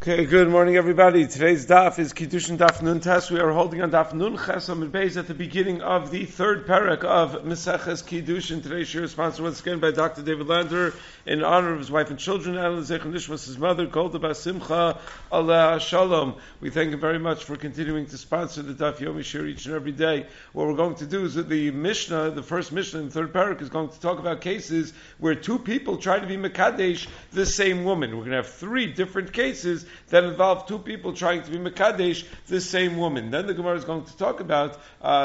Okay, good morning, everybody. Today's daf is Kiddushin Daf Nun Tes. We are holding on Daf Nun Ches Amud Beis at the beginning of the third parak of Meseches Kiddushin. Today's shir is sponsored once again by Dr. David Lander in honor of his wife and children, and Zechon Nishmas, his mother, Golda Bas Simcha, Allah Shalom. We thank him very much for continuing to sponsor the Daf Yomi shir each and every day. What we're going to do is that the Mishnah, the first Mishnah in the third parak, is going to talk about cases where two people try to be Mekadesh the same woman. We're going to have three different cases that involve two people trying to be Mekadesh the same woman. Then the Gemara is going to talk about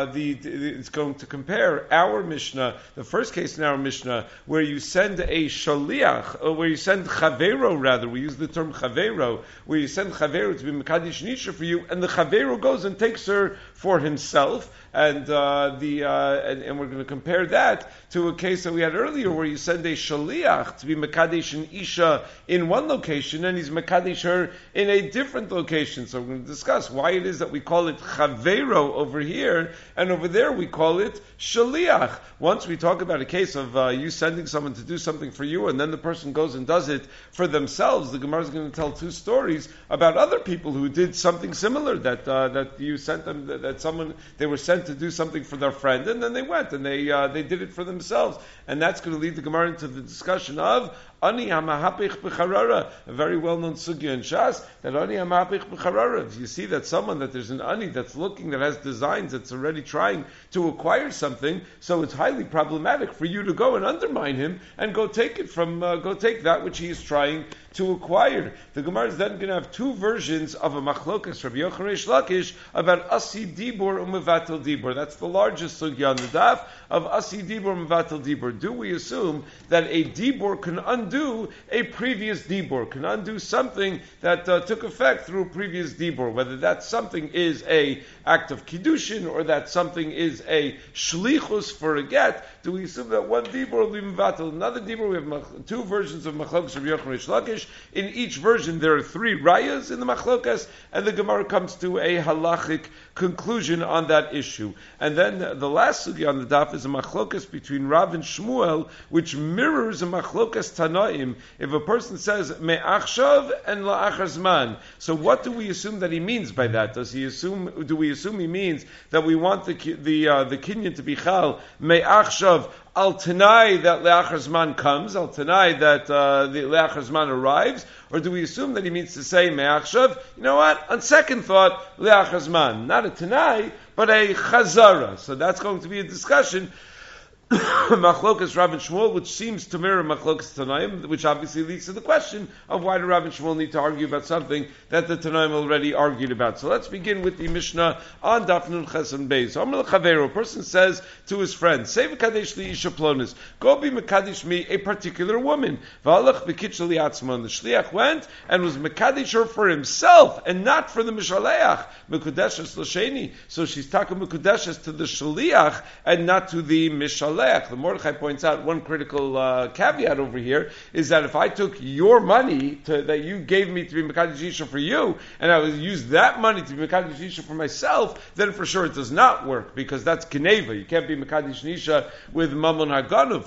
it's going to compare our Mishnah, the first case in our Mishnah, where you send a shaliach, or where you send chavero, rather, we use the term chavero, where you send chavero to be Mekadesh Nisha for you, and the chavero goes and takes her for himself, and we're going to compare that to a case that we had earlier, where you send a shaliach to be Mekadesh an Isha in one location, and he's Mekadesh her in a different location. So we're going to discuss why it is that we call it chavero over here, and over there we call it shaliach. Once we talk about a case of you sending someone to do something for you, and then the person goes and does it for themselves, the Gemara is going to tell two stories about other people who did something similar, that you sent them, that someone, they were sent to do something for their friend, and then they went and they did it for themselves. And that's going to lead the Gemara into the discussion of Ani hamahapich b'charara, a very well-known sugya in Shas, that Ani hamahapich b'charara. If you see that someone, that there's an Ani that's looking, that has designs, that's already trying to acquire something, so it's highly problematic for you to go and undermine him and go take that which he is trying to acquire. The Gemara is then going to have two versions of a machlokas, Rabbi Yochanan Reish Lakish, about Asi Dibur and Mevatel Dibur. That's the largest sugya on the daf, of Asi Dibur and Mevatel Dibur. Do we assume that a Dibur can undo a previous Dibur, can undo something that took effect through a previous Dibur, whether that something is a act of Kiddushin, or that something is a Shlichus for a get? Do we assume that one Dibur will be Mevatel? Another Dibur, we have two versions of machlokas Rabbi Yochanan Reish Lakish. In each version, there are three rayas in the machlokas, and the Gemara comes to a halachic conclusion on that issue. And then the last sugya on the daf is a machlokas between Rav and Shmuel, which mirrors a machlokas Tanaim. If a person says me'achshav and la'achar zman, so what do we assume that he means by that? Do we assume he means that we want the kinyan to be chal me'achshav al tanai that le'achar zman comes, al tanai that the le'achar zman arrives, or do we assume that he means to say me'achshav, you know what, on second thought, le'achar zman, not a tanai, but a chazara. So that's going to be a discussion Machlokas Rav and Shmuel, which seems to mirror Machlokas Tanaim, which obviously leads to the question of why do Rav and Shmuel need to argue about something that the Tanaim already argued about. So let's begin with the Mishnah on Daf Nun Ches Amud Beis. Amar l'chaveru, a person says to his friend, "Say v'kadesh li isha plonis, go be mekadesh me a particular woman." V'alach b'kitcha li'atzman. The shliach went and was mekadesh her for himself and not for the mishaleach. Mekudeshes l'sheni. So she's talking mekudeshes to the shliach and not to the mishaleach. The Mordechai points out one critical caveat over here is that if I took your money that you gave me to be Mekadesh Isha for you, and I would use that money to be Mekadesh Isha for myself, then for sure it does not work, because that's Geneva. You can't be Mekadesh Isha with Mammon HaGanuv.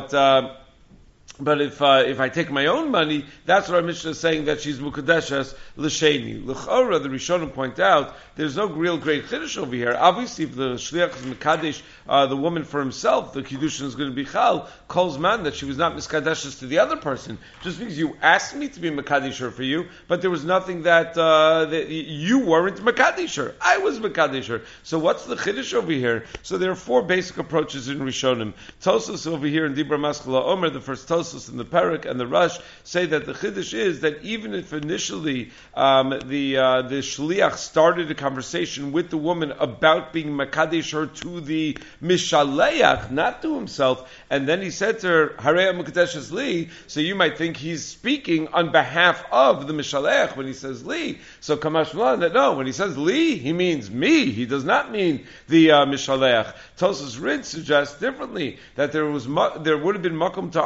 But if I take my own money, that's what our Mishnah is saying, that she's Mukadeshes L'Sheni. L'Chora, the Rishonim point out, there's no real great Chiddush over here. Obviously, if the Shliach is Mekadesh, the woman for himself, the Kiddushin is going to be Chal, calls man that she was not Miskadeshes to the other person. Just because you asked me to be Mekadesh her for you, but there was nothing that you weren't Mekadesh her. I was Mekadesh her. So what's the Chiddush over here? So there are four basic approaches in Rishonim. Tosfos over here in Dibra Maskala Omer, the first Tosfos and the Parak and the Rush say that the Chiddush is that even if initially the Shliach started a conversation with the woman about being Makadesh her to the Mishaleach, not to himself, and then he said to her, Hareya Mukadeshes Li, so you might think he's speaking on behalf of the Mishaleach when he says Li. So Kamash Malan, that no, when he says Li, he means me. He does not mean the Mishaleach. Tosfos Rid suggests differently, that there would have been makom to argue that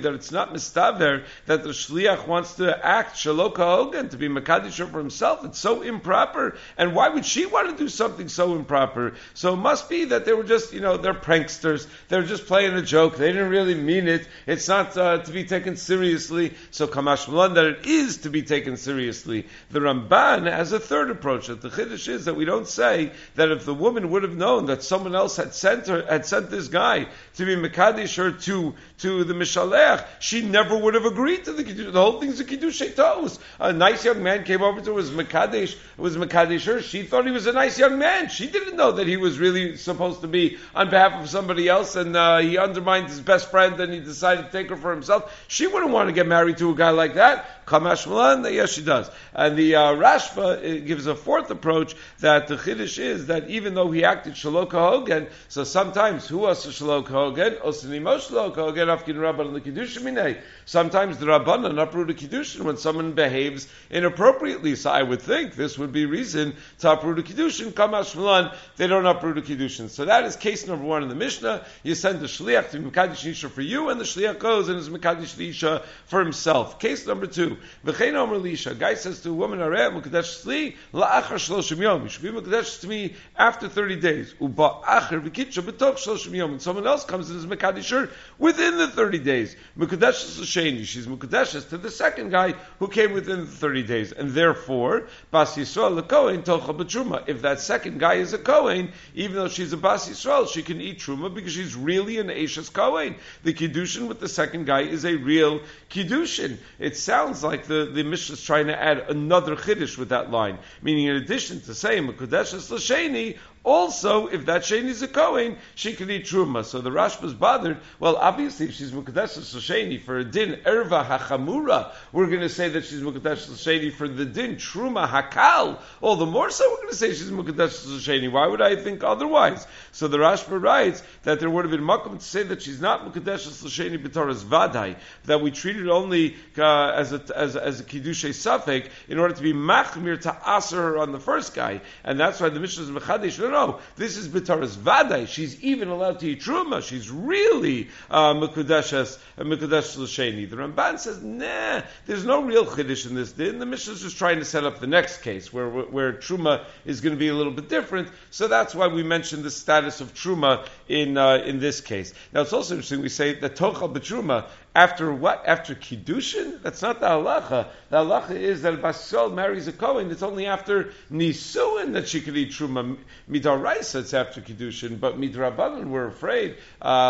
that it's not mistaver that the shliach wants to act shelo kahogan, to be mekadesh for himself. It's so improper. And why would she want to do something so improper? So it must be that they were just, they're pranksters. They're just playing a joke. They didn't really mean it. It's not to be taken seriously. So Kamash Malan, that it is to be taken seriously. The Ramban has a third approach. That the Chiddush is that we don't say that if the woman would have known that someone else had sent this guy to be Mekadesh her to the Mishalech, she never would have agreed to the Kiddush. The whole thing's a Kiddush Sheitos. A nice young man came over to her, was Mekadesh her. She thought he was a nice young man. She didn't know that he was really supposed to be on behalf of somebody else, and he undermined his best friend, and he decided to take her for himself. She wouldn't want to get married to a guy like that. Kamash Malan, yes, she does. And the Rashba gives a fourth approach that the Chiddush is that even though he acted Shelo Kahogan, so sometimes who was Shelo Kahogan? Osanimo Shelo Kahogan Afkin Rabban the Kiddushin Minei. Sometimes the Rabbanan uproot a Kiddushin when someone behaves inappropriately. So I would think this would be reason to uproot a Kiddushin. Kamash Malan, they don't uproot a Kiddushin. So that is case number one in the Mishnah. You send the Shliach to Mekadesh Isha for you, and the Shliach goes and is Mekadesh Isha for himself. Case number two. V'chein omer lisha. A guy says to a woman, "Areh mekadesh sli la'achar shloshim yom." You should be mekadesh to me after 30 days. Uba achar v'kitcha b'toch shloshim yom. And someone else comes and is mekadesher within the 30 days. Mekadesh l'sheni. She's mekadesh to the second guy who came within the 30 days, and therefore bas yisrael l'kohen tocha b'truma. If that second guy is a kohen, even though she's a bas yisrael, she can eat truma because she's really an eishes kohen. The kiddushin with the second guy is a real kiddushin. It sounds like the Mishnah is trying to add another chiddush with that line, meaning in addition to saying Mekudeshes l'sheni, also, if that sheni is a Kohen, she can eat truma. So the Rashba is bothered. Well, obviously, if she's Mekudeshes l'sheni for a din erva hachamura, we're going to say that she's Mekudeshes l'sheni for the din truma hakal. All the more so, we're going to say she's Mekudeshes l'sheni. Why would I think otherwise? So the Rashba writes that there would have been makom to say that she's not Mekudeshes l'sheni b'toras vadai, that we treat it only as a kiddushay safek in order to be machmir to aser her on the first guy, and that's why the Mishnah is mechadesh. No, this is b'taras vadai. She's even allowed to eat truma. She's really mekudeshes l'sheni. The Ramban says, nah, there's no real chiddush in this din. The Mishnah is just trying to set up the next case where truma is going to be a little bit different. So that's why we mentioned the status of truma in this case. Now it's also interesting. We say that tocha b'truma. After what? After Kiddushin? That's not the halacha. The halacha is that if Basol marries a Kohen, it's only after Nisuin that she could eat Truma. Midaraisa, it's after Kiddushin, but Midrabanan, we're afraid,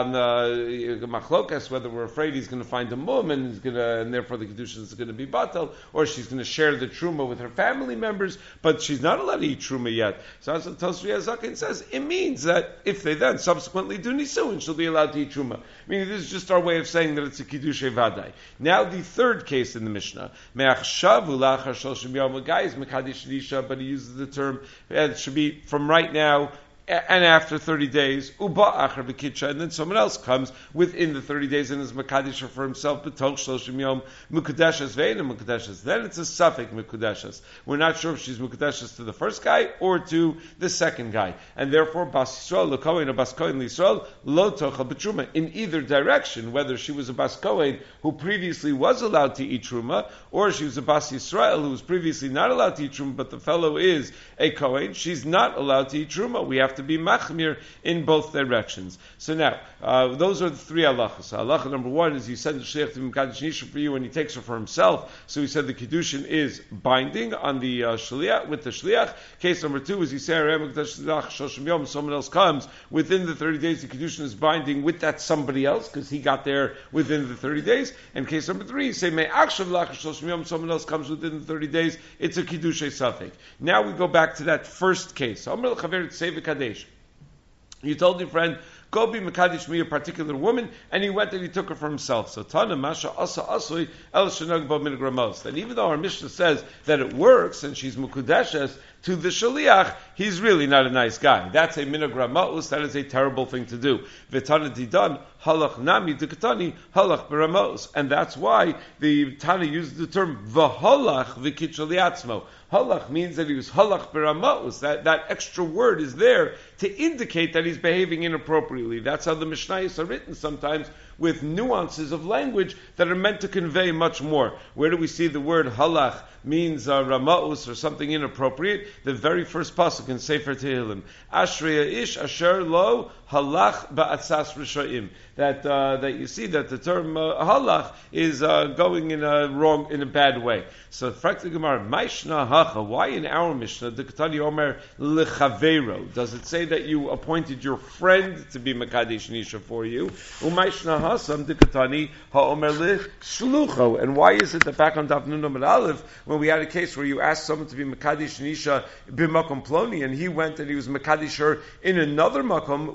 Machlokas, whether we're afraid he's going to find a mum and therefore the Kiddushin is going to be batal, or she's going to share the Truma with her family members, but she's not allowed to eat Truma yet. So as the Tosri Azakin says, it means that if they then subsequently do Nisuin, she'll be allowed to eat Truma. I mean, this is just our way of saying that it's a Kiddushay Vadai. Now the third case in the Mishnah. Me'achshavu la'achar shloshim yom. A guy is Mekadesh Nisha, but he uses the term, it should be from right now and after 30 days, uba achar v'kitcha, and then someone else comes within the 30 days and is mekadesh for himself, b'toch shloshim yom, mukadeshes ve'ena mukadeshes. Then it's a suffix mukadeshes. We're not sure if she's mukadeshes to the first guy or to the second guy, and therefore bas Yisrael l'kohen or bas kohen l'Yisrael lo tocha b'truma. In either direction, whether she was a bas kohen who previously was allowed to eat truma, or she was a bas Yisrael who was previously not allowed to eat truma, but the fellow is a kohen, she's not allowed to eat truma. We have to be machmir in both directions. So now, those are the three halachas. Halacha number one is you send the shliach to Mekadesh Nisha for you and he takes her for himself. So he said the kiddushin is binding on the shliach, with the shliach. Case number two is you say someone else comes within the 30 days, the kiddushin is binding with that somebody else because he got there within the 30 days. And case number three, you say someone else comes within the 30 days, it's a kiddushay safek. Now we go back to that first case. You told your friend, go be Mekadesh me a particular woman, and he went and he took her for himself. So Tana Masha Asa Asui El Shenag Bo Midragamos. That even though our Mishnah says that it works and she's Mukudeshes to the Shaliach, he's really not a nice guy. That's a Midragamos, that is a terrible thing to do. Vitana Didan Halach Nami Dikatani Halach Beramos. And that's why the Tana used the term V'Halach V'Kitchaliatzmo. Halach means that he was halach beramos. That extra word is there to indicate that he's behaving inappropriately. That's how the Mishnayos are written sometimes with nuances of language that are meant to convey much more. Where do we see the word halach means ramaus or something inappropriate? The very first pasuk in Sefer Tehillim, Ashreya ish asher lo halach ba'atzas rishaim. That you see that the term halach is going in a bad way. So, frankly, Gemara, Maishna hacha. Why in our Mishnah the Ketani Omer lechavero? Does it say that you appointed your friend to be mekadesh nisha for you? Umaishna hasam the Ketani haomer leshlucho. And why is it that back on Daf Nun Amud Aleph, when we had a case where you asked someone to be mekadesh nisha b'makom ploni, and he went and he was mekadesh her in another makom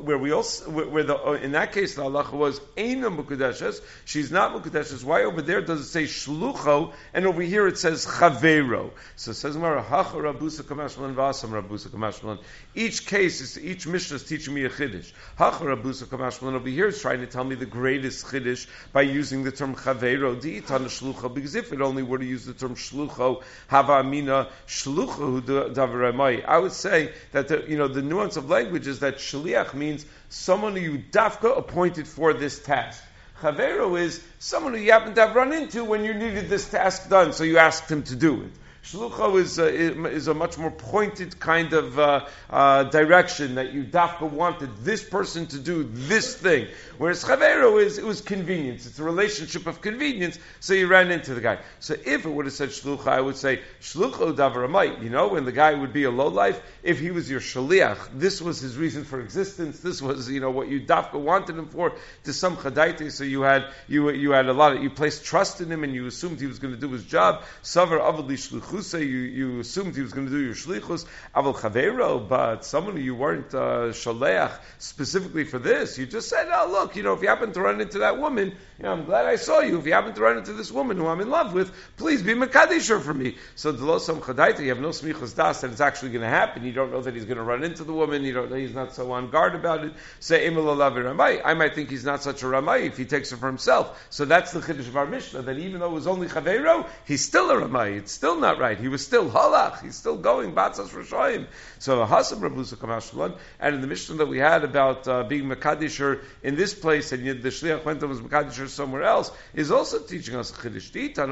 where in that case the halacha was Eina Mukadeshes, she's not Mukadeshes. Why over there does it say Shlucho, and over here it says Chavero? So it says Hacha Rabusa Kamashmalan Vasam Rabusa Kamashmalan. Each case, each Mishnah is teaching me a Chiddush. Hacha Rabusa Kamashmalan over here is trying to tell me the greatest Chiddush by using the term Chavero, Di'itana Shlucho, because if it only were to use the term Shlucho, Hava Amina Shlucho Davaramai, I would say that the nuance of language is that Shliach means someone who you dafka appointed for this task. Chavero is someone who you happen to have run into when you needed this task done, so you asked him to do it. Shlucho is a much more pointed kind of direction that you dafka wanted this person to do this thing. Whereas Chavero it was convenience. It's a relationship of convenience, so you ran into the guy. So if it would have said Shlucha, I would say Shlucho davar amait. When the guy would be a lowlife, if he was your shaliach, this was his reason for existence. This was what you dafka wanted him for. To some chadaite, so you had a lot of, you placed trust in him and you assumed he was going to do his job. Savar avli shluchu. You assumed he was going to do your shlichus, aval chavero, but someone who you weren't shaleach specifically for this, you just said, oh look, if you happen to run into that woman, I'm glad I saw you. If you happen to run into this woman who I'm in love with, please be mekadesher for me. So delosam chadaita, you have no smichus das that it's actually going to happen. You don't know that he's going to run into the woman. You don't know he's not so on guard about it. Say emel alav ramai. I might think he's not such a ramai if he takes it for himself. So that's the chiddush of our Mishnah, that even though it was only chavero, he's still a ramai. It's still not right. He was still halach. He's still going batzas rishayim. So hasam rabusa kamashlan. And in the Mishnah that we had about being mekadesher in this place, and the shliach went and was mekadesher somewhere else, is also teaching us chiddush.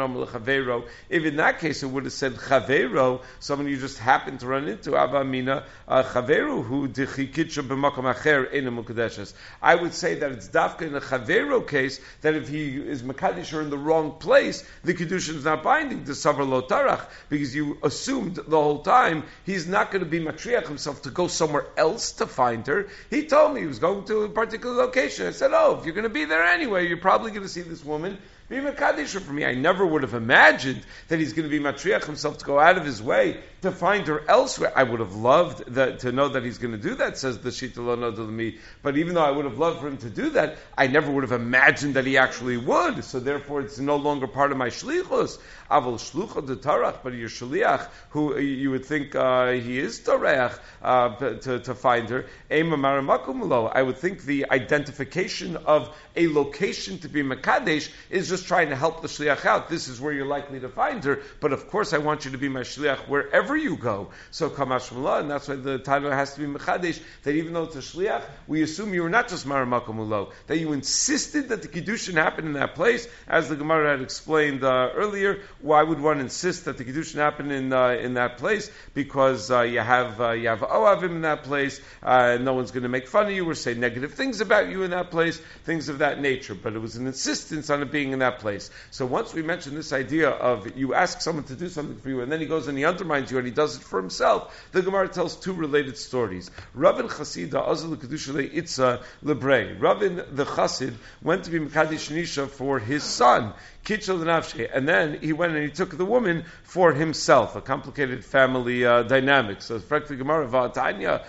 If in that case it would have said chavero, someone you just happened to run into, avamina chaveru who dichikitcha b'makom acher ena mukadeshes. I would say that it's dafka in a chavero case that if he is mekadesher in the wrong place, the kedushin is not binding to savar lo tarach, because you assumed the whole time he's not going to be matriach himself to go somewhere else to find her. He told me he was going to a particular location. I said, if you're going to be there anyway, you're probably going to see this woman. Be mekadesher for me. I never would have imagined that he's going to be matriach himself to go out of his way to find her elsewhere. I would have loved to know that he's going to do that, says the Shita Lo Nodel me. But even though I would have loved for him to do that, I never would have imagined that he actually would. So therefore, it's no longer part of my shlichus. Avol shlucha de tarach, but your shliach, who you would think he is toreach to find her. Ema maramakum lo. I would think the identification of a location to be mekadesh is just trying to help the shliach out. This is where you're likely to find her, but of course I want you to be my shliach wherever you go. So kamash mula, and that's why the title has to be mekadesh, that even though it's a shliach, we assume you were not just maramakum lo, that you insisted that the kiddushin happened in that place, as the Gemara had explained earlier. Why would one insist that the kiddushin happen in that place? Because you have oavim in that place. No one's going to make fun of you or say negative things about you in that place, things of that nature. But it was an insistence on it being in that place. So once we mentioned this idea of you ask someone to do something for you and then he goes and he undermines you and he does it for himself, the Gemara tells two related stories. Ravin Chasida Azul Kedusha Itza Lebrei. Ravin the Chassid went to be Mekadesh Nisha for his son. And then he went and he took the woman for himself. A complicated family dynamic. So, frankly, Gemara Va'atanya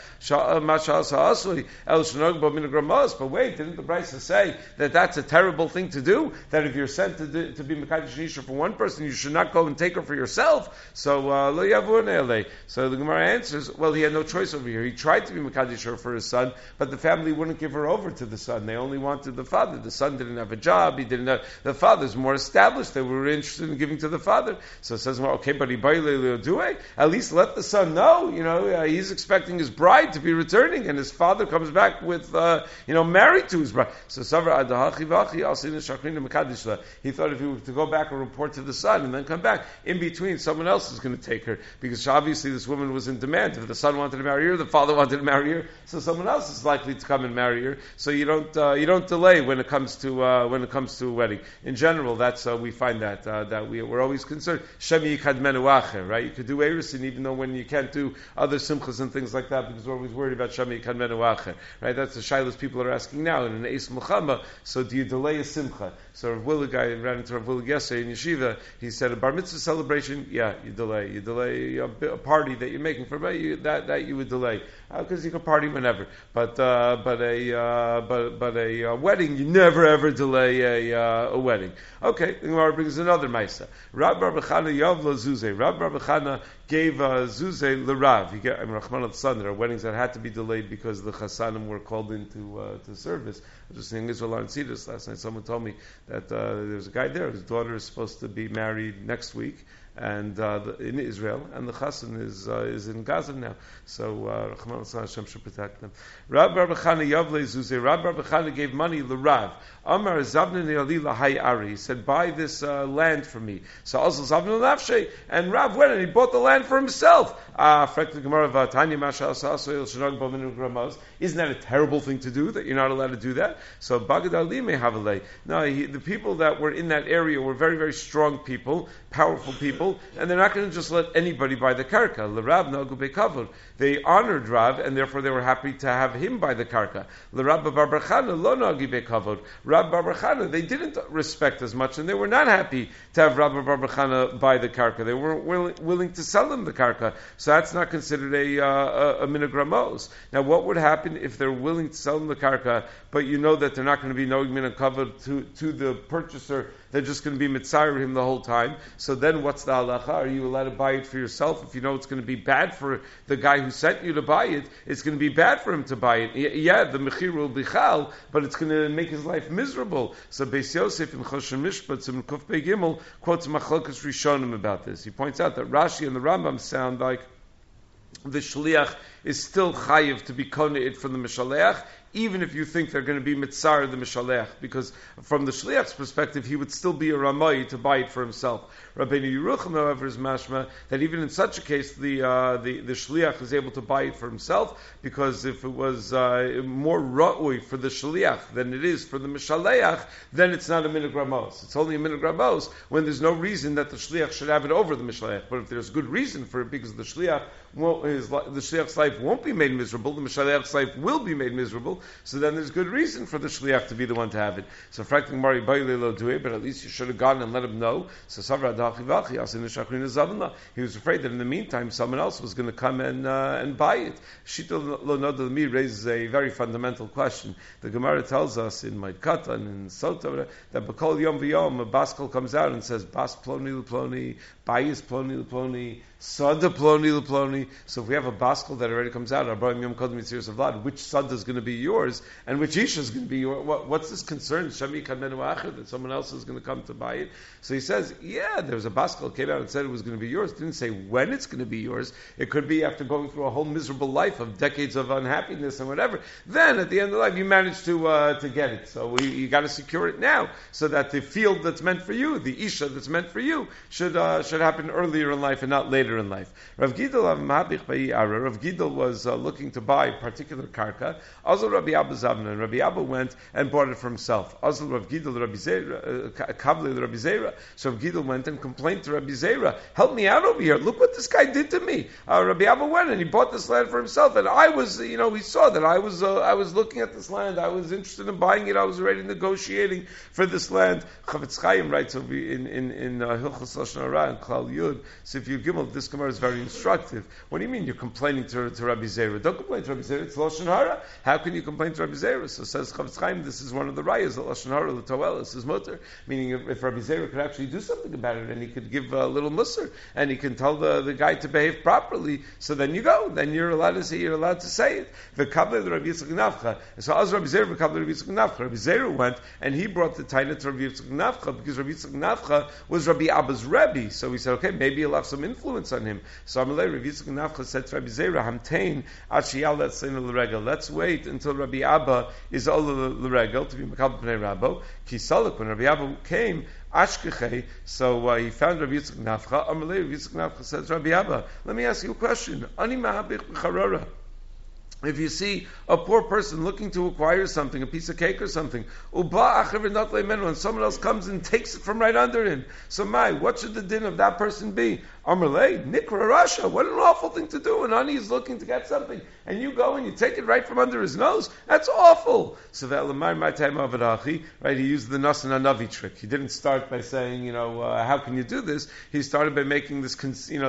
but wait, didn't the Brisa say that that's a terrible thing to do? That if you're sent to be Mekadesh Nisha for one person, you should not go and take her for yourself. So lo yavun. So the Gemara answers, well, he had no choice over here. He tried to be Mekadesh her for his son, but the family wouldn't give her over to the son. They only wanted the father. The son didn't have a job. He didn't have, the father's more established. They were interested in giving to the father. So it says, well, okay, but at least let the son know, he's expecting his bride to be returning, and his father comes back with, married to his bride. So he thought if he were to go back and report to the son and then come back, in between someone else is going to take her, because obviously this woman was in demand. If the son wanted to marry her, the father wanted to marry her, so someone else is likely to come and marry her. So you don't delay when it comes to a wedding. In general, that's we find that we're always concerned. Shemi yikadmenu acher, right? You could do erusin even though when you can't do other simchas and things like that, because we're always worried about shemi yikadmenu acher, right? That's the shilas people are asking now in an eis milchama. So do you delay a simcha? So Rav Willig, I ran into Rav Willig yesterday in yeshiva. He said a bar mitzvah celebration, yeah, you delay a party that you're making for that you would delay because you can party whenever. But a wedding, you never ever delay a wedding. Okay, the Gemara brings another ma'isa. Rab Bar Bechana Yavla Zuzeh. Rab Bar Bechana gave Zuzeh l'Rav. Rachman al-Tzan, there are weddings that had to be delayed because the chasanim were called into to service. I was just saying Israel on Cedars last night. Someone told me that there was a guy there. His daughter is supposed to be married next week, and in Israel, and the chassan is in Gaza now. So Rachman al-Tzan, Hashem should protect them. Rab Bar Bechana Yavle Zuzeh. Rab Bar Bechana gave money l'Rav. Amar Zavna Ne'ali Lahai Ari. He said, buy this land for me. So also Zavna Nafshe, and Rav went and he bought the land for himself. Isn't that a terrible thing to do, that you're not allowed to do that? So Bagad Ali Mehavalei. No, the people that were in that area were very, very strong people, powerful people, and they're not going to just let anybody buy the karka. L'Rav Nagu Bekavod. They honored Rav, and therefore they were happy to have him buy the karka. L'Rav Bar Bechana Lo Nagi Bekavod. Rab Bar Bechana, they didn't respect as much, and they were not happy to have Rab Bar Bechana buy the karka. They weren't willing to sell them the karka, so that's not considered a minhag ramos. Now, what would happen if they're willing to sell them the karka, but you know that they're not going to be knowing minhag kavod to the purchaser? They're just going to be mitzayir him the whole time. So then what's the halacha? Are you allowed to buy it for yourself if you know it's going to be bad for the guy who sent you to buy it? It's going to be bad for him to buy it. Yeah, the mechir will be chal, but it's going to make his life miserable. So Beis Yosef in Choshen Mishpat, in Kuf Pei Gimel, quotes Machlokas Rishonim about this. He points out that Rashi and the Rambam sound like the shliach is still chayiv to be koneh it from the mishaleach, even if you think they're going to be mitzar the mishaleach, because from the shliach's perspective, he would still be a ramai to buy it for himself. Rabbeinu Yerucham, however, is mashma that even in such a case, the shliach is able to buy it for himself, because if it was more ra'ui for the shliach than it is for the mishaleach, then it's not a minhag ramos. It's only a minhag ramos when there's no reason that the shliach should have it over the mishaleach. But if there's good reason for it, because the shliach's life won't be made miserable, the mishaleach's life will be made miserable, so then there's good reason for the shliach to be the one to have it. So frankly, Mari Baile lo do it, but at least you should have gone and let him know. So Savra Dachi Vachi Asin Shachrin Zavna. He was afraid that in the meantime someone else was going to come and buy it. Shita lo nodalmi raises a very fundamental question. The Gemara tells us in Moed Katan and in Sota that B'kol Yom V'Yom a Baskol comes out and says Bas Ploni L'Ploni, Bayis Ploni L'Ploni, Sada Ploni L'Ploni. So if we have a Baskol that already comes out, Abraham Yom Kodem Yitzir Zavlad, which Sada is going to be yours and which Isha is going to be yours? What's this concern? Shami Kadmenu Acher, that someone else is going to come to buy it. So he says, yeah, there was a Baskol came out and said it was going to be yours. It didn't say when it's going to be yours. It could be after going through a whole miserable life of decades of unhappiness and whatever. Then at the end of life, you managed to get it. So you got to secure it now, so that the field that's meant for you, the Isha that's meant for you, should happen earlier in life and not later in life. Rav Gidel was looking to buy particular karka. Azul Rabbi Abba Zavna, and Rabbi Abba went and bought it for himself. Azul Rav Gidel Rabbi Zera, Kavle Rabbi Zera. So Rav Gidel went and complained to Rabbi Zera, help me out over here. Look what this guy did to me. Rabbi Abba went and he bought this land for himself, and I was, he saw that I was looking at this land. I was interested in buying it. I was already negotiating for this land. Chavetz Chaim writes over in Hilchos Lashon Hara and Klal Yud. So if you give this this Gemara is very instructive. What do you mean you're complaining to Rabbi Zera? Don't complain to Rabbi Zera. It's Lashon Hara. How can you complain to Rabbi Zera? So says Chavetz Chaim, this is one of the rayas that Lashon Hara l'toelis is mutter. Meaning, if Rabbi Zera could actually do something about it, and he could give a little musar, and he can tell the guy to behave properly, so then you go. Then you're allowed to say it. V'kabel Rabbi Yitzchak Nafcha. So as Rabbi Zera v'kabel Rabbi Yitzchak Nafcha. Rabbi Zera went and he brought the taina to Rabbi Yitzchak Nafcha because Rabbi Yitzchak Nafcha was Rabbi Abba's Rebbe. So he said, okay, maybe he'll have some influence on him. So Amalei Rabbi Yitzchak Nafcha said to Rabbi Zera, Hamtein Ashiyal Letzlein L'Regel. Let's wait until Rabbi Abba is all L'Regel to be Makabel Pnei Rabbo. Kisalek, when Rabbi Abba came, Ashkechei, so he found Rabbi Yitzchak Nafcha. Amalei Rabbi Yitzchak Nafcha said to Rabbi Abba, let me ask you a question. Ani mahabich b'charara. If you see a poor person looking to acquire something, a piece of cake or something, and someone else comes and takes it from right under him, so what should the din of that person be? Amarle, Nikra Rasha, what an awful thing to do. An ani is looking to get something, and you go and you take it right from under his nose. That's awful. So right? He used the Nas and Anavi trick. He didn't start by saying, how can you do this? He started by making this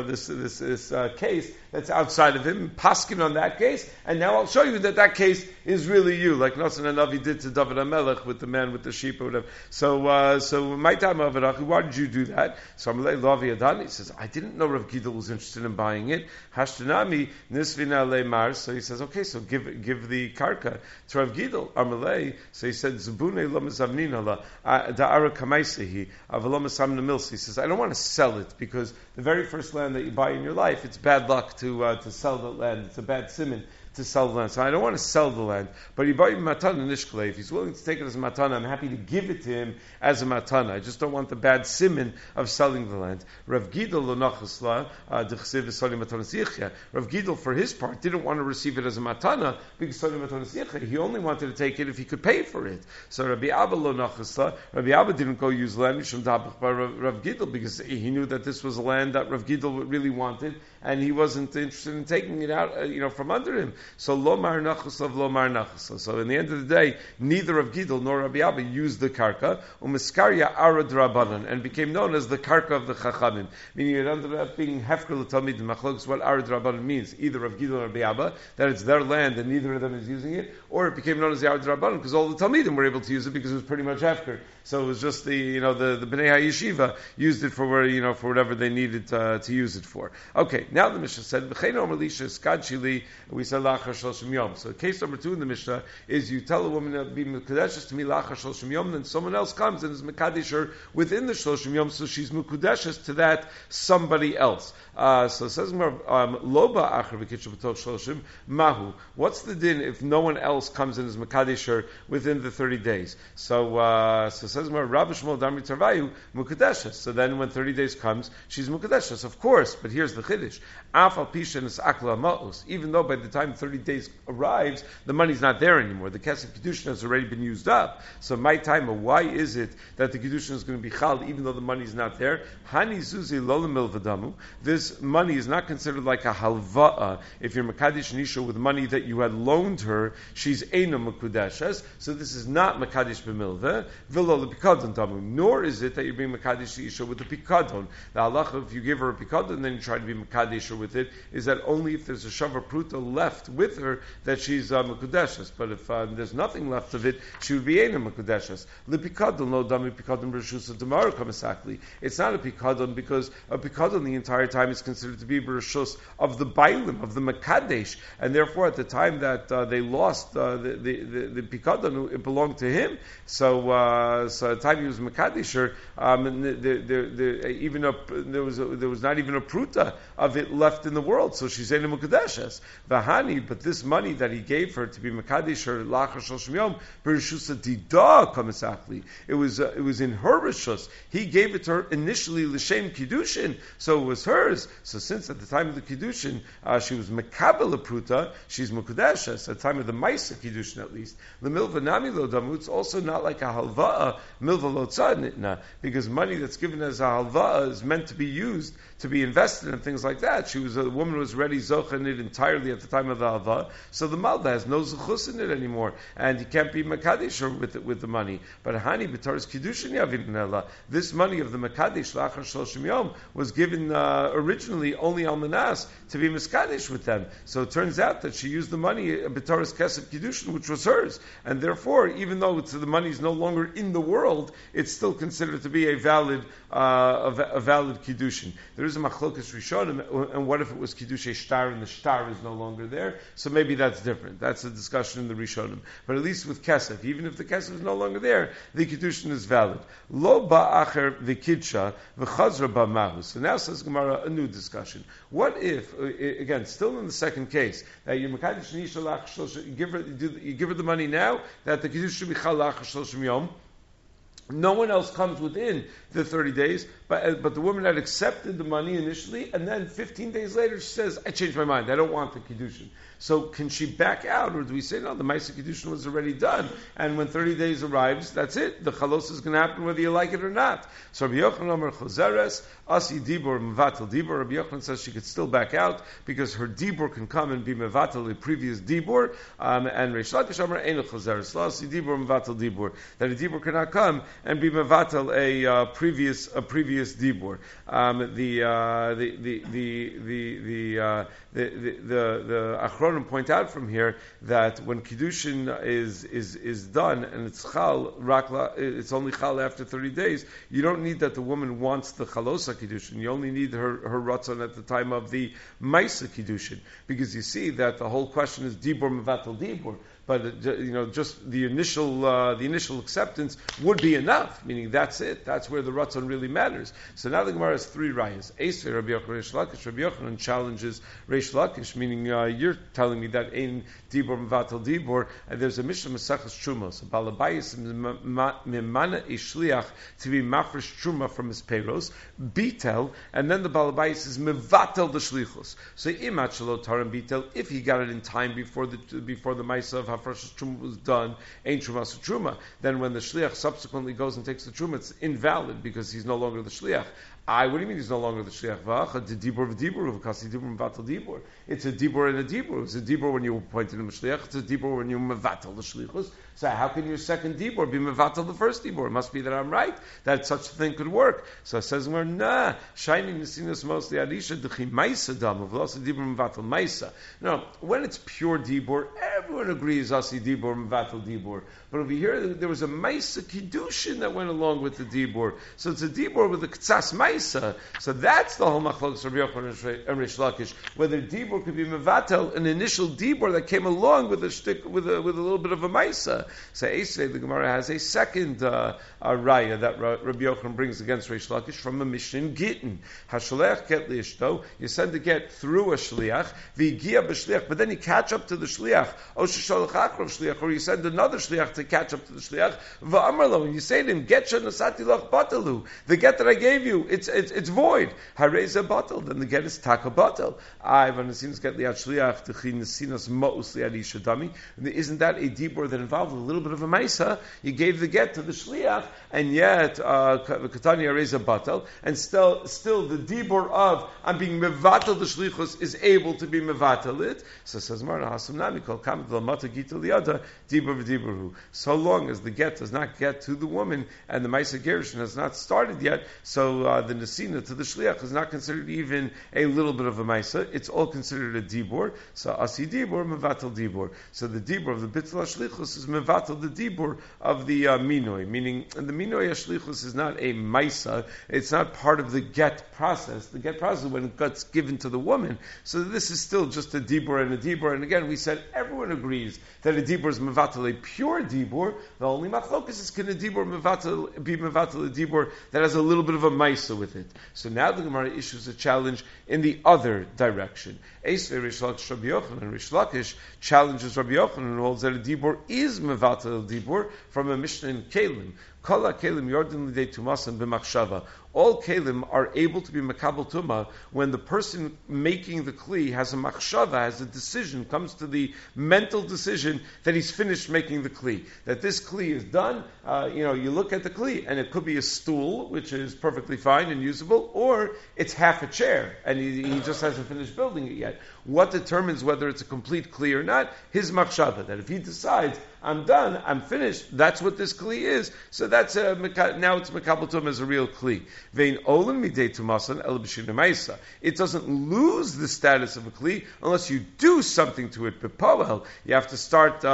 case that's outside of him, paskin on that case, and now I'll show you that case is really you, like Nas and Anavi did to David HaMelech with the man with the sheep or whatever. So my time of Arachi, why did you do that? So Amalei Lavi Adani says, I didn't know Rav Gidel was interested in buying it. Hashtanami Nisvina Leimar. So he says, okay, so give the karka to Rav Gidel. Amalei. So he said, Zubune lo mezavnin la da'ara kamaisehi avalom samna milsi. He says, I don't want to sell it because the very first land that you buy in your life, it's bad luck to sell the land. It's a bad simon to sell the land. So I don't want to sell the land. But he bought matana nishkle. If he's willing to take it as a matana, I'm happy to give it to him as a matana. I just don't want the bad simon of selling the land. Rav Gidel lo nachasla dechsev v'soli matana sichya. Rav Gidel, for his part, didn't want to receive it as a matana because soli matana sichya. He only wanted to take it if he could pay for it. So Rabbi Abba lo nachasla. Rabbi Abba didn't go use land mishum dabach by Rav Gidel because he knew that this was a land that Rav Gidel really wanted, and he wasn't interested in taking it out, from under him. So lomar nachaslav, lomar nachaslav. So in the end of the day, neither of Gidel nor Rabbi Abba used the karka, umiskarya arad rabbanan, and became known as the karka of the chachamim. Meaning it ended up being hefker l'talmid machlokes. What arad rabbanan means, either of Gidel or Rabbi Abba, that it's their land and neither of them is using it, or it became known as the arad rabbanan because all the talmidim were able to use it because it was pretty much hefker. So it was just the Bnei HaYeshiva used it for for whatever they needed to use it for. Okay, now the Mishnah said, we said lachar shloshim yom. So case number 2 in the Mishnah is you tell a woman to be mekudeshes to me lachar shloshim yom, then someone else comes and is mekadesher within the shloshim yom, so she's mekudeshes to that somebody else. So it says loba achar v'kitcha b'toch shloshim mahu. What's the din if no one else comes and is mekadesher within the 30 days? So it says Rabbi Shmuel Damri Tarvayu mekudeshes. So then when 30 days comes, she's mekudeshes, of course. But here's the chiddush: afal pishen is akla ma'us. Even though by the time 30 days arrives, the money's not there anymore. The kesef kedushin has already been used up. So my time, why is it that the kedushin is going to be chal even though the money's not there? Hani zuzi lolamil v'damu. This money is not considered like a halva'a. If you're mekadesh nisha with money that you had loaned her, she's eina mekudeshes. So this is not mekadesh b'milveh. V'lo lepikadon damu. Nor is it that you're being mekadesh isha with the pikadon. The halacha, if you give her a pikadon, then you try to be mekadesh with it, is that only if there's a shava pruta left with her that she's mekudeshes. But if there's nothing left of it, she would be eina mekudeshes. Lepikadon lo dami pikadon b'reshus tomorrow kamasakli. It's not a pikadon because a pikadon the entire time is considered to be b'reshus of the bailim, of the mekadesh, and therefore at the time that they lost the pikadon, it belonged to him. So at the time he was mekadesher, there was not even a pruta of it left in the world. So she's eina mekudeshes. Vahani, but this money that he gave her to be mekadesher lachar shloshim yom b'reshusa dida kamasakli. It was in her reshus. He gave it to her initially l'shem kiddushin, so it was hers. So since at the time of the kiddushin she was mekabel pruta, she's mekudeshes. At the time of the ma'isa kiddushin at least. The milva nami lo damu. It's also not like a halva'a milva lo tzadnitna, because money that's given as a halva'a is meant to be used to be invested in things like that. A woman was ready zocha in it entirely at the time of the malva, so the malva has no zuchus in it anymore, and he can't be makadesh with the money. But hani b'taras kiddushin yavin ela. This money of the makadesh lachar shloshim yom was given originally only almanas to be miskadesh with them. So it turns out that she used the money b'taras kesef kiddushin, which was hers, and therefore, even though the money is no longer in the world, it's still considered to be a valid kiddushin. There is a machlokas rishonim, and what if it was kiddush shtar and the shtar is no longer there? So maybe that's different. That's a discussion in the rishonim. But at least with kesef, even if the kesef is no longer there, the kiddushin is valid. Lo ba'acher v'kidsha v'chazra ba'mahu. So now says Gemara a new discussion. What if, again, still in the second case, that you give her the money now, that the kiddush should be chalach shloshim yom. No one else comes within the 30 days, but the woman had accepted the money initially, and then 15 days later she says, I changed my mind, I don't want the kiddushin. So can she back out, or do we say, no, the Maisa Kiddushin was already done, and when 30 days arrives, that's it. The chalos is going to happen whether you like it or not. So Rabbi Yochanan Omer Chozeres, Asi Dibor, Mevatel Dibor. Rabbi Yochanan says she could still back out, because her Dibor can come and be Mevatel, the previous Dibor, and Reish Lakish Omer Ein Chozeres, Asi Dibor, Mevatel Dibor. That a Dibor cannot come and be Mevatel a previous Dibor. The Achronim point out from here that when Kiddushin is done and it's chal, it's only chal after 30 days, you don't need that the woman wants the chalosa Kiddushin. You only need her ratzon at the time of the Maisa Kiddushin. Because you see that the whole question is Dibor Mevatel Dibor. But just the initial acceptance would be enough. Meaning that's it. That's where the ratzon really matters. So now the Gemara has three rayas. Esrei Rabbi Yochanan Reish Lakish. Rabbi Yochanan challenges Reish Lakish, meaning you're telling me that ein dibor mevatel dibor. And there's a Mishnah Masechus Trumos. A balabayis mimana ishliach to be mafresh truma from his peiros bitel, and then the balabayis is mevatel the shlichus. So imat shelo taram bitel, if he got it in time before the ma'isa of Hafresh Truma was done, ain't Truma so Truma. Then when the Shliach subsequently goes and takes the Truma, it's invalid because he's no longer the Shliach. What do you mean he's no longer the Shliach? It's a Dibor and a Dibor. It's a Dibor when you appointed him a Shliach. It's a Dibor when you mevatel the Shlichus. So how can your second Dibor be mevatel the first Dibor? It must be that I'm right, that such a thing could work. So it says, nah, shining Nesinas mostly Arisha, Dechi Maisa Dam, of Asi Dibor mevatel Maisa. No, when it's pure Dibor, everyone agrees Asi Dibor mevatel Dibor. But over here, there was a Maisa Kiddushin that went along with the Dibor. So it's a Dibor with a Ktsas Maisa. So that's the whole Machlokes Rabbi Yochanan and Reish Lakish. Whether Dibor could be mevatel, an initial Dibor that came along with a little bit of a Maisa. So Esrei, the Gemara has a second raya that Rabbi Yochanan brings against Reish Lakish from a Mishnah in Gittin. Hashalech get liishto, you send the get through a shliach, v'giya b'shliach, but then you catch up to the shliach, o shesholach achrov shliach, or you send another shliach to catch up to the shliach, v'amarlo, and you say to him, get shenasati loch batalu, the get that I gave you, it's void. Hareza batal, then the get is taka batal. When the sinas get liat shliach, the sinas ma'us liat ishadami, isn't that a dibor that involved a little bit of a maisa? You gave the get to the shliach, and yet katani hareza batal, and still the dibor of I'm being mevatel the shlichus is able to be mevatel it. So says Marna Hasam Nami called Kamat Lamata Gita Liada Dibor v'Diboru. So long as the get does not get to the woman and the Maisa Gerushin has not started yet, so the Nesina to the Shliach is not considered even a little bit of a Maisa. It's all considered a Dibor. So Asi Dibor, Mevatel Dibor. So the Dibor of the Bittul HaShlichus is Mevatel the Dibor of the Minoi, meaning the Minoi HaShlichus is not a Maisa. It's not part of the get process. The get process when it gets given to the woman. So this is still just a Dibor and a Dibor. And again, we said everyone agrees that a Dibor is Mevatel, a pure Dibor. The only machlokas is can a Dibor be Mevatel a Dibor that has a little bit of a Maisa with it. So now the Gemara issues a challenge in the other direction. Esrei Reish Lakish Rabbi Yochanan, Reish Lakish challenges Rabbi Yochanan and holds that a Dibor is Mevatel a Dibor from a Mishnah in Kalim. Kala kelim yordin lidei tumasan b'machshava. All kelim are able to be makabel tuma when the person making the kli has a machshava, has a decision, comes to the mental decision that he's finished making the kli, that this kli is done. You look at the kli, and it could be a stool, which is perfectly fine and usable, or it's half a chair, and he just hasn't finished building it yet. What determines whether it's a complete kli or not? His machshava, that if he decides, I'm done, I'm finished, that's what this kli is, so that's now it's makabel tuma as a real kli. It doesn't lose the status of a kli unless you do something to it. B'poel, you have to start,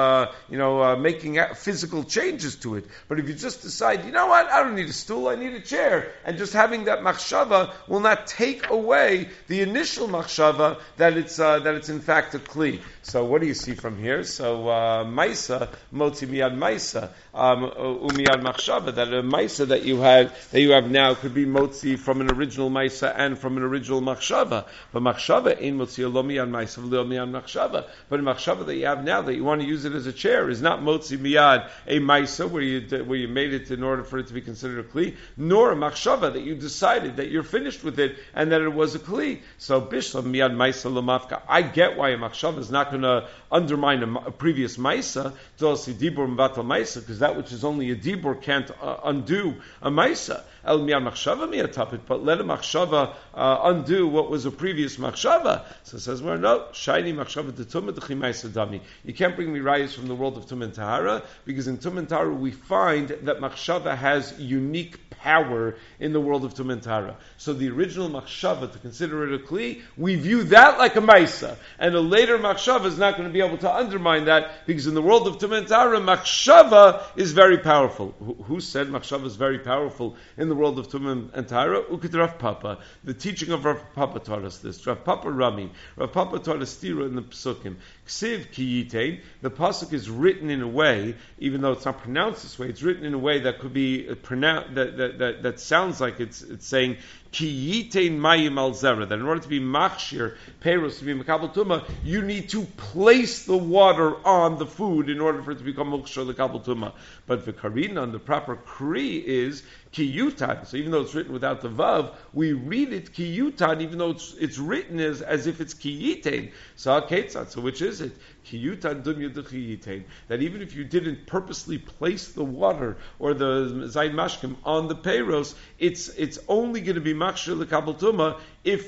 making physical changes to it. But if you just decide, you know what, I don't need a stool, I need a chair, and just having that machshava will not take away the initial machshava that it's in fact a kli. So what do you see from here? So maisa motzi miyad maisa umiyad machshava, that a maisa that you have now could be motzi from an original maisa and from an original machshava. But machshava ain't motzi lo miyad maisa lo miyad machshava. But a machshava that you have now that you want to use it as a chair is not motzi miyad a maisa where you made it in order for it to be considered a kli, nor a machshava that you decided that you're finished with it and that it was a kli. So bishlam miyad maisa lo mafka. I get why a machshava is not going to undermine a previous maisa, because that which is only a dibur can't undo a maisa. El miyad machshava miyatapit, but let a machshava undo what was a previous machshava. So it says, well, no, shiny machshava detuma dechimaisa dami. You can't bring me rayas from the world of Tum and Tahara, because in Tum and Tahara we find that machshava has unique power in the world of Tum and Tahara. So the original machshava, to consider it a kli, we view that like a maisa, and a later machshava is not going to be able to undermine that, because in the world of Tum and Tahara, machshava is very powerful. Who said machshava is very powerful in the world of Tum and Tahara? Ukid Rav Papa. The teaching of Rav Papa taught us this. Rav Papa Rami. Rav Papa taught us tira in the Pesukim. Ksiv ki yitain. The pasuk is written in a way, even though it's not pronounced this way, it's written in a way that could be pronounced, that sounds like it's saying ki yitain mayim al zera, that in order to be machshir peiros, to be makabel tuma, you need to place the water on the food in order for it to become mukshar lekabel tuma. But the karina, the proper kri, is kiyutan. So even though it's written without the vav, we read it kiyutan, even though it's written as if it's kiyitain. So which is it? Kiyutan dum yuduchiyitain. That even if you didn't purposely place the water or the zayin mashkim on the peiros, it's only going to be machshir lekabel tuma if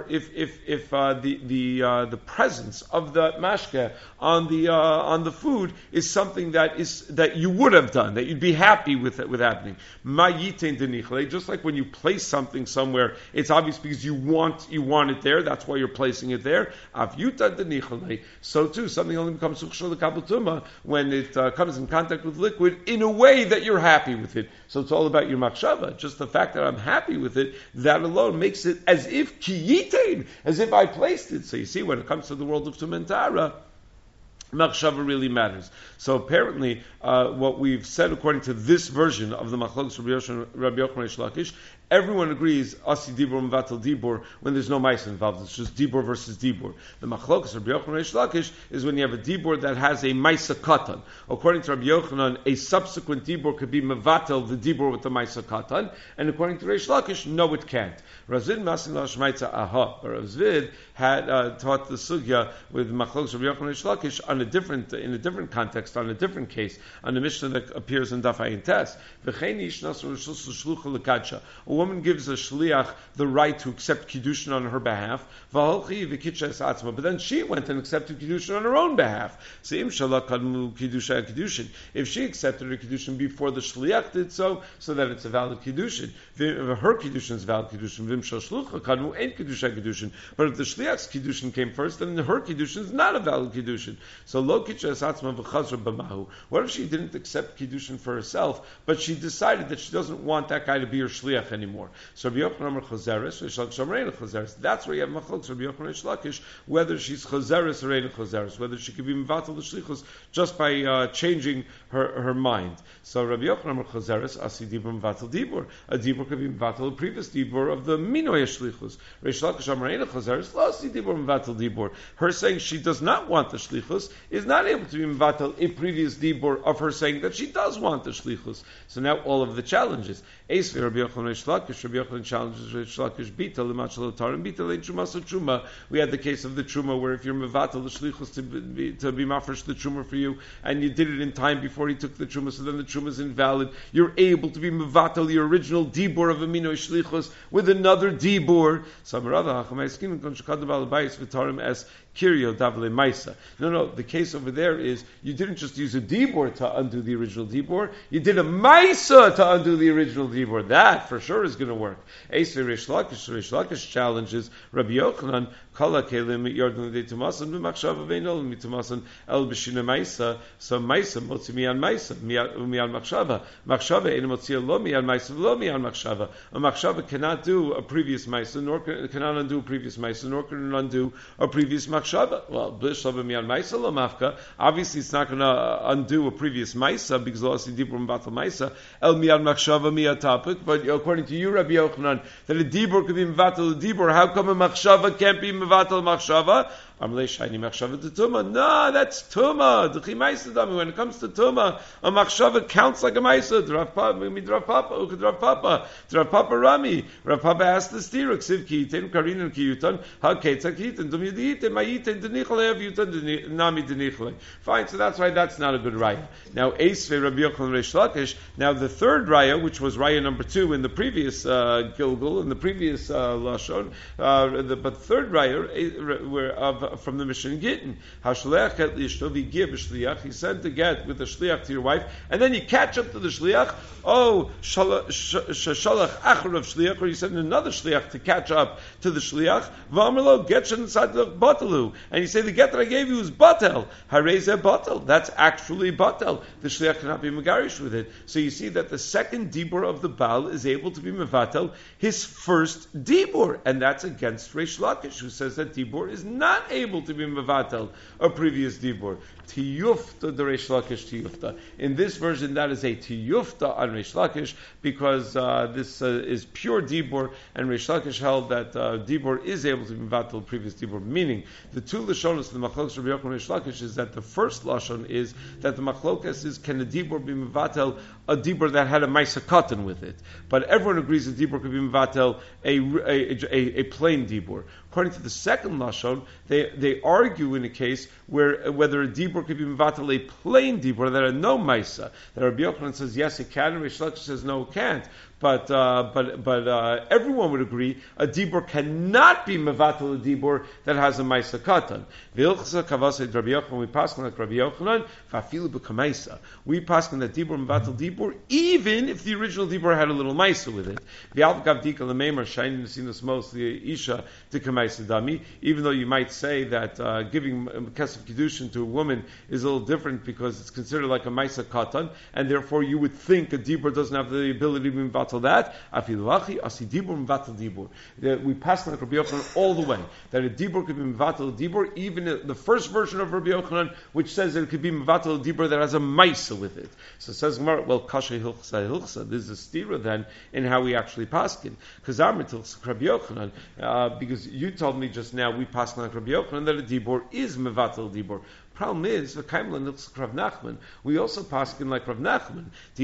the presence of the mashke on the food is something that you would have done, that you'd be happy with happening. Ma yitain denichle, just like when you place something somewhere, it's obvious because you want it there. That's why you're placing it there. Av yuta denichle. So too, something only becomes suchshel lekabel tuma when it comes in contact with liquid in a way that you're happy with it. So it's all about your machshava. Just the fact that I'm happy with it, that alone makes it as if kiyitain, as if I placed it. So you see, when it comes to the world of Tum and Tahara, machshava really matters. So apparently, what we've said according to this version of the Machlokes Rabbi Yochanan Reish Lakish, everyone agrees asi dibur mevatel dibur when there's no ma'isa involved. It's just dibur versus dibur. The Machlokes Rabbi Yochanan Reish Lakish is when you have a dibur that has a ma'isa katan. According to Rabbi Yochanan, a subsequent dibur could be mevatel the dibur with the ma'isa katan, and according to Reish Lakish, no, it can't. Razvid masin la shmaitza aha. But Razvid had taught the sugya with Machlokes Rabbi Yochanan Reish Lakish in a different context, on a different case, on the Mishnah that appears in Daf Ayin Tes. A woman gives a shliach the right to accept kiddushin on her behalf, but then she went and accepted kiddushin on her own behalf. If she accepted her kiddushin before the shliach did so that it's a valid kiddushin, her kiddushin is valid kiddushin. But if the shliach's kiddushin came first, then her kiddushin is not a valid kiddushin. So what if she didn't accept kiddushin for herself, but she decided that she doesn't want that guy to be her shliach anymore? anymore. So Rabbi Yochanan Amar Chazeres, Reish Lakish Amar Ein Chazeres. That's where you have machlokes Rabbi Yochanan Reish Lakish, whether she's Chazeres or Ein Chazeres, whether she could be mevatel the shlichus just by changing her mind. So Rabbi Yochanan Amar Chazeres, Asi Dibur mevatel Dibur. A Dibur could be mevatel a previous Dibur of the Minoy shlichus. Reish Lakish Amar Ein Chazeres, Asi Dibur mevatel Dibur. Her saying she does not want the shlichus is not able to be mevatel a previous Dibur of her saying that she does want the shlichus. So now all of the challenges. Eis Rabbi Yochanan Reish Lakish, Rabbi Yochanan challenges Reish Lakish bita l'machal tarim bita le'truma so truma. We had the case of the truma where if you're mevatel the shlichus to be mafresh the truma for you, and you did it in time before he took the truma, so then the truma is invalid. You're able to be mevatel the original dibur of amino shlichus with another dibur. Samarava hachamay kon shekad b'alabayis v'tarim es kirio davle maisa. No. The case over there is you didn't just use a dibur to undo the original dibur. You did a maisa to undo the original dibur. That for sure is going to work. Eis Reish Lakish challenges Rabbi Yochanan kala kelim yordun de tumasan b'machshava veinol mitumasan el b'shina maisa. So maisa motzi miyan maisa miyan machshava. Machshava ein motzi lo miyan maisa v'lo miyan machshava. A machshava cannot do a previous maisa, nor cannot undo a previous maisa, nor can it undo a previous machshava. Well, b'shlava miyan maisa lo mafka. Obviously, it's not going to undo a previous maisa because lo asi dibur m'batal maisa el miyan machshava miyan topic. But according to you, Rabbi Yochanan, that a dibur could be mevatel a dibur. How come a machshava can't be mevatel machshava? No, that's tuma. When it comes to tuma, a machshava counts like a maisa. Rav Papa Rami. Rav Papa asked the stira. Ksiv kiyitin, karinan kiyutan, haketza kiyitin, dum yediyitin, mayitin, denichale, avyutan, nami denichale. Fine, so that's why that's not a good raya. Now, Eisvei Rabbi Yochanan Reish Lakish. Now, the third raya, which was raya number 2 in the previous Gilgul, in the previous Lashon, but the third raya from the Mishnah Gittin. Hashleach et lishto v'gir b'shliach. He sent the get with the shliach to your wife, and then you catch up to the shliach. Oh, shalach acharav shliach, or you send another shliach to catch up to the shliach. V'amerlo get inside the batalu, and you say the get that I gave you is batel. Hareze batel. That's actually batel. The shliach cannot be megarish with it. So you see that the second dibur of the Baal is able to be mevatel his first dibur, and that's against Reish Lakish, who says that dibur is not able to be mevatel a previous dibur. Tiyufta the Reish Lakish tiyufta. In this version, that is a tiyufta on Reish Lakish because this is pure dibur, and Reish Lakish held that dibur is able to be mevatel previous dibur. Meaning, the two lashonos of the machlokas Rabbi Yochanan Reish Lakish is that the first lashon is that the machlokas is can a dibur be mevatel a dibur that had a maisa katan with it, but everyone agrees that dibur could be mevatel a plain dibur. According to the second lashon, they argue in a case where whether a dibur could be mevatel a plain dibur that had no maisa. That Rabbi Yochanan says yes, it can, and Reish Lakish says no, it can't. But everyone would agree a dibur cannot be mevatel a dibur that has a maisa katan. V'ilchasa kavasei Rabbi Yochanan, we pass on like Rabbi Yochanan, v'afilu b'kamaisa. We pass on that dibur mevatel dibur even if the original dibur had a little maisa with it. V'al gavdika l'meimer shining the most the isha to kamaisa dami. Even though you might say that giving kesef kedushin to a woman is a little different because it's considered like a maisa katan, and therefore you would think a dibur doesn't have the ability to be mevatel that. We pass on Rabbi Yochanan all the way that a dibur could be mevatel a dibur, even the first version of Rabbi Yochanan, which says that it could be mevatel a dibur that has a maisa with it. So it says Gemara, well, kasha hilchsa. This is a stira then in how we actually paskin. Because Rabbi Yochanan, because you told me just now we paskin like Rabbi Yochanan that a dibur is mevatel a dibur. Problem is, Rav Nachman, we also paskin like Rav Nachman.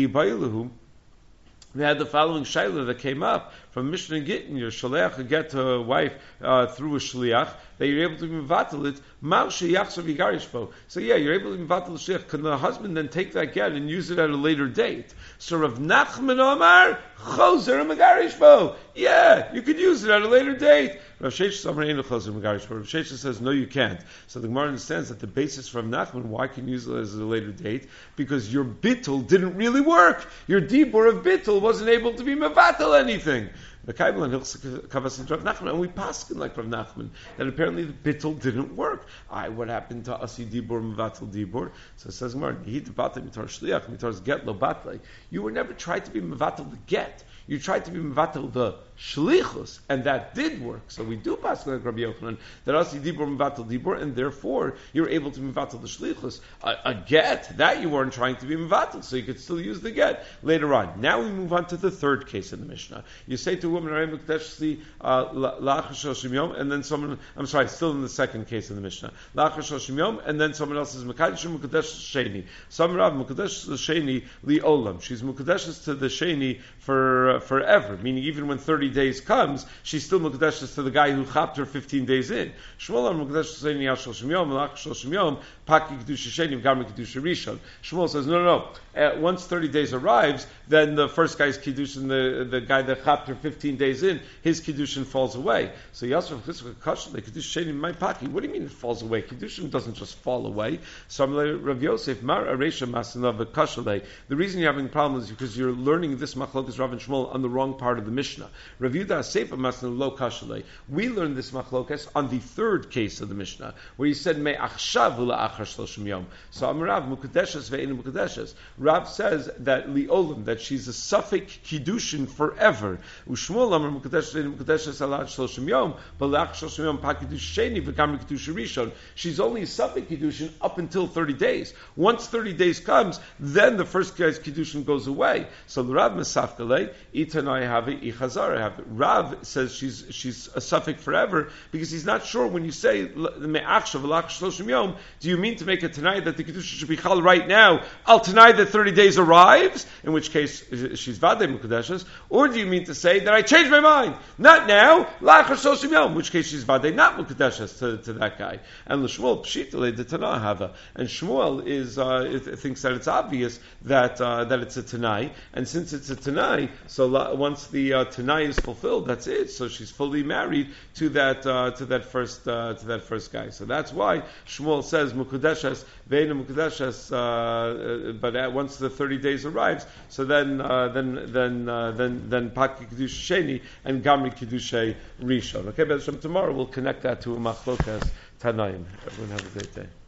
We had the following shayla that came up from Mishnah Gittin. Your shaliach get to a wife through a shliach that you're able to be mevatel it. So yeah, you're able to be mevatel the shliach. Can the husband then take that get and use it at a later date? So Rav Nachman Omar choser megarishbo. Yeah, you could use it at a later date. Rav Sheshes says no, you can't. So the Gemara understands that the basis from Nachman, why can you use it as a later date? Because your bittul didn't really work. Your dibur of bittul wasn't able to be mevatel anything. And we paskin like Rav Nachman that apparently the bittul didn't work. What happened to Asi Dibur Mevatel Dibur? So it says, get lo batle. You were never tried to be Mevatel the get. You tried to be Mevatel the Shlichus, and that did work. So we do pass like Rabbi Yochanan that Asi Dibur Mevatel Dibur, and therefore you're able to Mevatel the Shlichus. A get, that you weren't trying to be Mevatel, so you could still use the get later on. Now we move on to the third case in the Mishnah. You say to a woman, and then someone, I'm sorry, still in the second case in the Mishnah. And then someone else is Mekadesh Sheni. Some Rav Mekadesh Sheni li Olam. She's Mekadesh to the Sheni for forever, meaning even when 30 days comes, she's still Mekadesh to the guy who chapped her 15 days in. Shmuel Mekadesh Sheni al Shloshim Yom, Lach Shloshim Yom, Paki Kedusha Sheni, V'gam Kedusha Rishon. Shmuel says, no. Once 30 days arrives, then the first guy's Kiddushin, the guy that chapped her 15 days in, his Kiddushin falls away. So Yasser Kedusha Sheni my Paki. What do you mean it falls away? Kiddushin doesn't just fall away. So Rav Yosef Mar Aresha Masanav Kashalei. The reason you're having problems is because you're learning this Machlokas Rav and Shmuel on the wrong part of the Mishnah. Rav Yudah Seifa Masanav Lo Kashalei. We learned this Machlokas on the third case of the Mishnah, where he said Me Achshav La'achar Shloshim Yom. So Amarav Mukadeshes Ve'enu Mukadeshes. Rav says that Li'olim, that she's a Safek Kiddushin forever. Ushmuel Amar Mukadeshes Ve'enu Mukadeshes Alad Shloshim Yom, but La'ach Shloshim Yom Pa Kiddush Sheni V'gam Kiddush Rishon. She's only a Safek Kiddushin up until 30 days. Once 30 days comes, then the first guy's Kiddushin goes away. So Rav Mesafkalei, Itanai have it, Ichazar have it. Rav says she's a Safek forever because he's not sure when you say Me'achshav La'ach Shloshim Yom, do you mean to make a Tanai that the Kiddushin should be Chal right now? Al Tanai that 30 days arrives, in which case she's Vadei Mukadeshes, or do you mean to say that I changed my mind? Not now, La'ach Shloshim Yom, in which case she's Vadei not Mukadeshes to that guy. And L'Shmuel Pshitale the Tanai Hava. And Shmuel thinks that it's obvious that it's a Tanai, and since it's a Tanai, so once the Tanai is fulfilled, that's it. So she's fully married to that first guy. So that's why Shmuel says Mukadeshes Ve'enu Mukadeshes. But once the 30 days arrives, so then Paki Kedusha Sheni and Gamri Kedusha Rishon. Okay, but tomorrow we'll connect that to a Machlokas Tanaim. Everyone have a great day.